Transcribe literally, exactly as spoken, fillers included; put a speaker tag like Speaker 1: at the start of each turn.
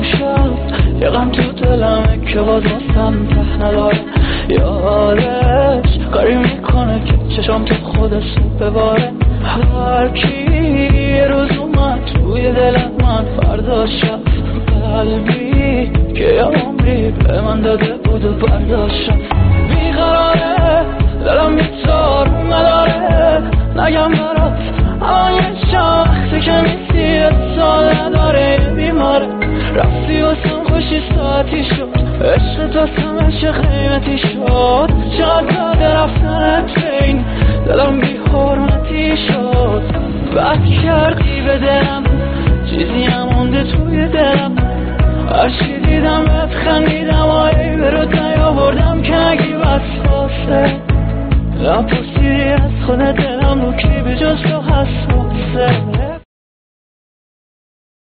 Speaker 1: شد یه غم تو دلمه که باز واسم ته نداره. یادش کاری میکنه که چشم تو خودش رو بباره. هر کی یه روز اومد توی دل من فرداش رفت. قلبی که یه عمری به من داده بود و برداشت رفت. بیقراره دلم بی‌تار نداره نگم برات اما یه چند وقتی که میسی اتصال نداره. یه بیماره رفتی واسم خوشی ساعتی شد. عشق تو سمش قیمتی شد. چقدر داده رفتنت بین دلم بی حرمتی شد. بد کردی به دلم چیزی هم مونده توی دلم. هرچی دیدم بهت خندیدم و ای برات نیاوردم که نگی وسواسه. نپرسیدی از خود دلم رو کی به جز تو حساسه.